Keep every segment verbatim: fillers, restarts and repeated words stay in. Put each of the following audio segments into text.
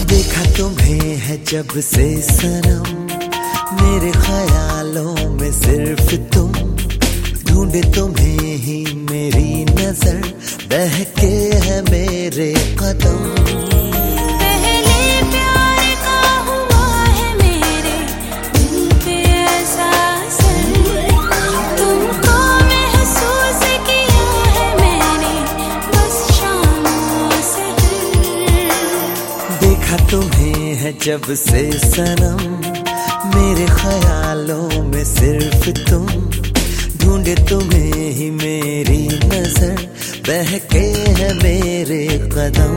देखा तुम्हें है जब से सनम, मेरे ख्यालों में सिर्फ तुम, ढूंढे तुम्हें ही मेरी नजर, बहके है मेरे कदम। पहले प्यार का हुआ है मेरे दिल पे ऐसा असर, तुमको महसूस किया है मैंने बस शामों से। देखा तुम्हें है जब से सनम, मेरे ख्यालों में सिर्फ तुम, ढूंढे तुम्हें ही मेरी नजर, बहके है मेरे कदम।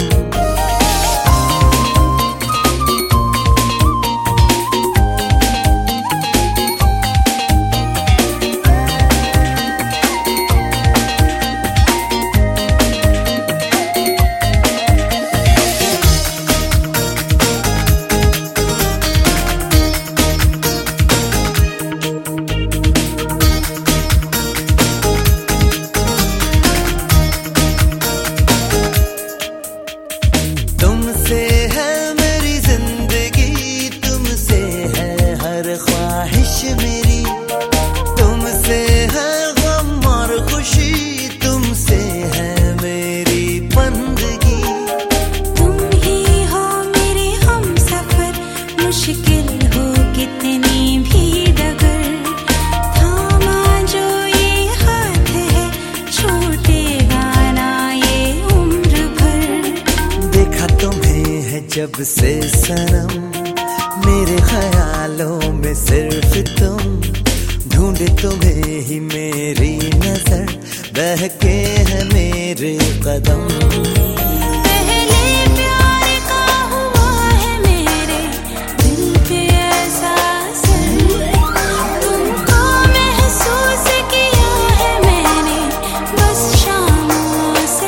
तुमसे है मेरी जिंदगी, तुमसे है हर ख्वाहिश मेरी, तुमसे है गम और खुशी, तुमसे है मेरी बंदगी। तुम ही हो मेरे हमसफर, मुश्किल हो कितनी भी डगर, थामा जो ये हाथ है छूटेगा ना ये उम्र भर। देखा तुम्हें है जब से सनम, मेरे ख्यालों में सिर्फ तुम, ढूंढे तुम्हें ही मेरी नजर, बहके है मेरे कदम। पहले प्यार का हुआ है मेरे दिल पे ऐसा असर, तुमको महसूस किया है मैंने बस शामों से।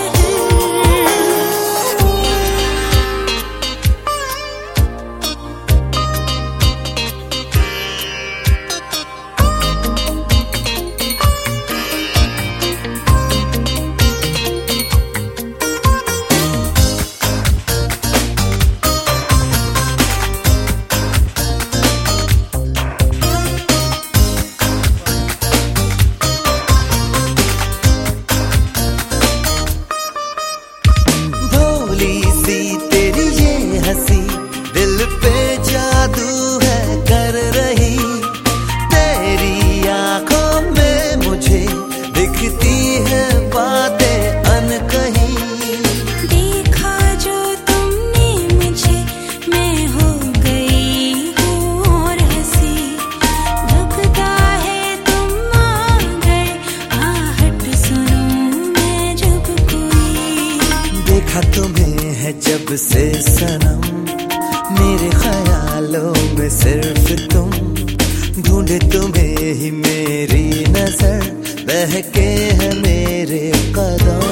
हंसी दिल पे जादू है कर रही, तेरी आंखों में मुझे दिखती है बातें अनकही। देखा जो तुमने मुझे मैं हो गई हूँ और हंसी, लगता है तुम आ गए आहट सुनूं मैं जब कोई। देखा तुम्हें है जब से सनम, मेरे ख्यालों में सिर्फ तुम, ढूंढे तुम्हें ही मेरी नजर, बहके है मेरे कदम।